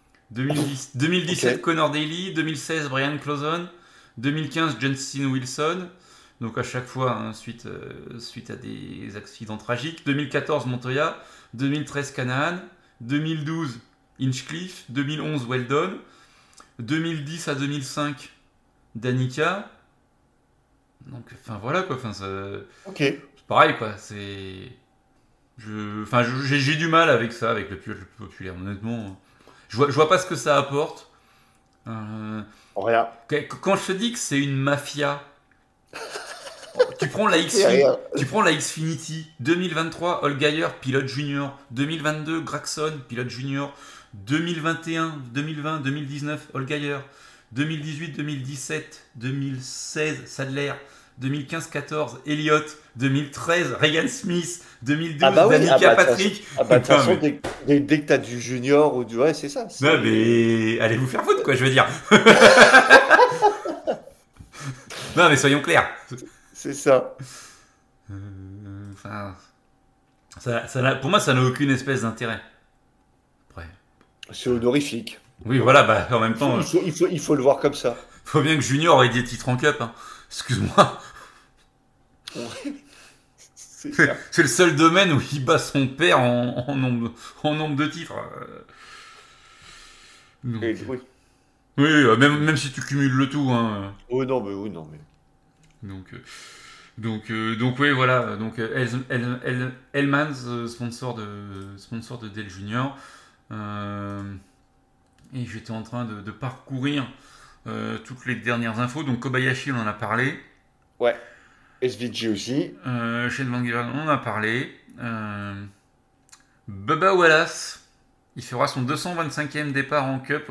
2017, Ok. Connor Daly. 2016, Brian Clauson. 2015, Justin Wilson. Donc à chaque fois, hein, suite à des accidents tragiques. 2014, Montoya. 2013, Canaan. 2012, Hinchcliffe. 2011, Weldon. 2010 à 2005, Danica. Donc, enfin voilà quoi. Enfin, Ok. c'est pareil quoi. J'ai du mal avec ça, avec le pilote le plus populaire. Honnêtement, je vois pas ce que ça apporte. Rien. Quand je te dis que c'est une mafia, tu prends la C'est rien. Tu prends la Xfinity 2023, Allgaier, pilote junior. 2022, Gragson, pilote junior. 2021, 2020, 2019, Allgaier. 2018, 2017, 2016, Sadler. 2015-14, Elliott. 2013, Regan Smith. 2012, Ah bah oui, Danica Patrick. de toute Non façon, mais, dès que t'as du junior ou du... Ouais, c'est ça. non mais, allez vous faire foutre quoi, je veux dire. Non mais soyons clairs. C'est ça. Enfin, pour moi, ça n'a aucune espèce d'intérêt. Après, C'est honorifique. oui, voilà, bah, en même temps, Il faut le voir comme ça. faut bien que Junior ait des titres en cup. Hein. Excuse-moi. C'est ça. C'est le seul domaine où il bat son père en nombre de titres. Donc, Oui. oui, même si tu cumules le tout. Hein. Oh non, mais oui, non, mais. Donc, donc oui, voilà. Donc, Hellmans, sponsor de Dale Junior. Et j'étais en train de parcourir toutes les dernières infos. Donc Kobayashi, on en a parlé. Ouais. SVG aussi. Shane Van Galen, on en a parlé. Bubba Wallace, il fera son 225e départ en Cup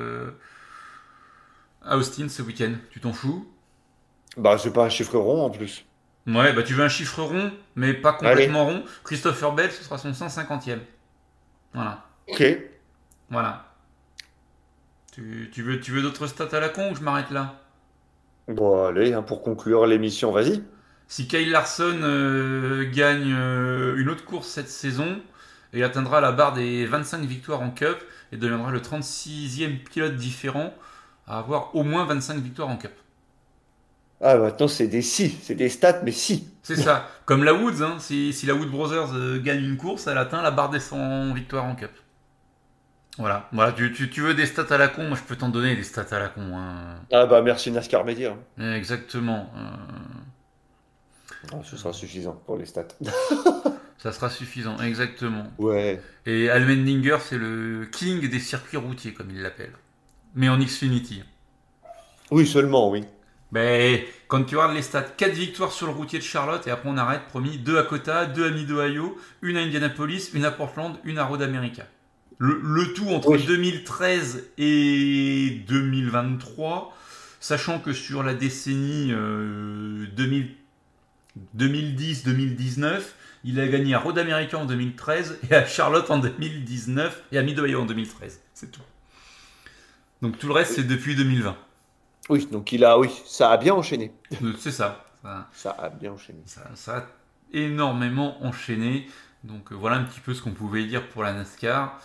à Austin ce week-end. Tu t'en fous? Bah, c'est pas un chiffre rond en plus. Ouais, bah tu veux un chiffre rond, mais pas Allez. complètement rond. Christopher Bell, ce sera son 150e. Voilà. Ok. Voilà. Tu veux d'autres stats à la con ou je m'arrête là? Bon, allez, hein, pour conclure l'émission, vas-y. Si Kyle Larson gagne une autre course cette saison, il atteindra la barre des 25 victoires en Cup et deviendra le 36e pilote différent à avoir au moins 25 victoires en Cup. Ah, maintenant, c'est des si, c'est des stats, mais si. C'est ça. Comme la Woods, hein, si la Wood Brothers gagne une course, elle atteint la barre des 100 victoires en Cup. Voilà. Voilà. Tu veux des stats à la con, moi je peux t'en donner des stats à la con. Hein. Ah, bah, merci NASCAR Media. Exactement. Ah, ce sera suffisant pour les stats. Ça sera suffisant, exactement. Ouais. Et Allmendinger, c'est le king des circuits routiers, comme il l'appelle. Mais en Xfinity. Oui, seulement, oui. Ben, quand tu regardes les stats, 4 victoires sur le routier de Charlotte, et après on arrête, promis, 2 à Cota, 2 à Mid-Ohio, une à Indianapolis, une à Portland, une à Road America. Le tout entre Oui. 2013 et 2023, sachant que sur la décennie 2010-2019, il a gagné à Road America en 2013 et à Charlotte en 2019 et à Mid-Ohio en 2013. C'est tout. Donc tout le reste, Oui, c'est depuis 2020. oui, donc oui, ça a bien enchaîné. C'est ça. Ça, Ça a bien enchaîné. ça a énormément enchaîné. Donc voilà un petit peu ce qu'on pouvait dire pour la NASCAR.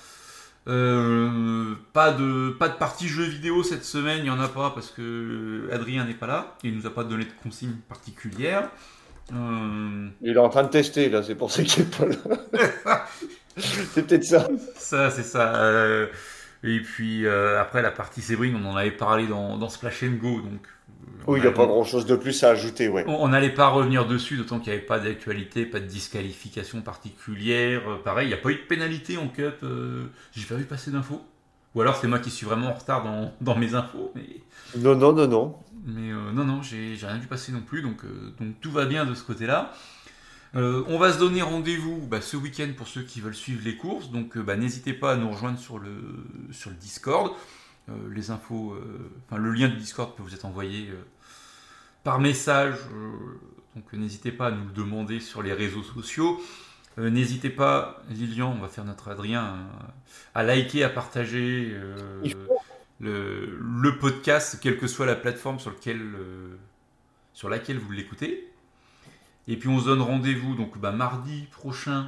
Pas de partie jeux vidéo cette semaine, il n'y en a pas parce que Adrien n'est pas là. Il nous a pas donné de consignes particulières. Il est en train de tester, là, c'est pour ça qu'il est pas là. C'est peut-être ça. Ça, c'est ça. Et puis après la partie Sebring, on en avait parlé dans Splash and Go, donc Oui, il n'y a pas grand-chose de plus à ajouter, ouais. on n'allait pas revenir dessus, d'autant qu'il n'y avait pas d'actualité, pas de disqualification particulière. Pareil, il n'y a pas eu de pénalité en Cup. J'ai pas vu passer d'infos. Ou alors c'est moi qui suis vraiment en retard dans mes infos, Non, non, non, non. non, non, j'ai rien vu passer non plus, donc tout va bien de ce côté-là. On va se donner rendez-vous ce week-end pour ceux qui veulent suivre les courses. Donc n'hésitez pas à nous rejoindre sur le Discord. Les infos, le lien du Discord peut vous être envoyé par message. Donc n'hésitez pas à nous le demander sur les réseaux sociaux. N'hésitez pas, Lilian, on va faire notre Adrien, à liker, à partager Il faut- le podcast, quelle que soit la plateforme sur laquelle vous l'écoutez. Et puis on se donne rendez-vous donc mardi prochain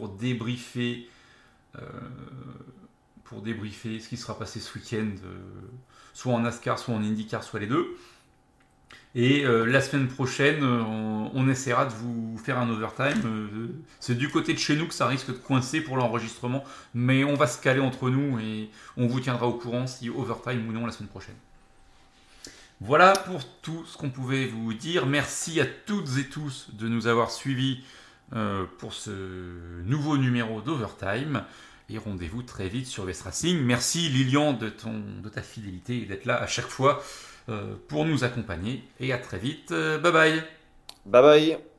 euh, pour débriefer ce qui sera passé ce week-end, soit en NASCAR, soit en IndyCar, soit les deux. Et la semaine prochaine, on essaiera de vous faire un overtime. C'est du côté de chez nous que ça risque de coincer pour l'enregistrement, mais on va se caler entre nous et on vous tiendra au courant si overtime ou non la semaine prochaine. Voilà pour tout ce qu'on pouvait vous dire. Merci à toutes et tous de nous avoir suivis pour ce nouveau numéro d'Overtime. Et rendez-vous très vite sur West Racing. Merci Lilian de ta fidélité et d'être là à chaque fois pour nous accompagner. Et à très vite. Bye bye. Bye bye.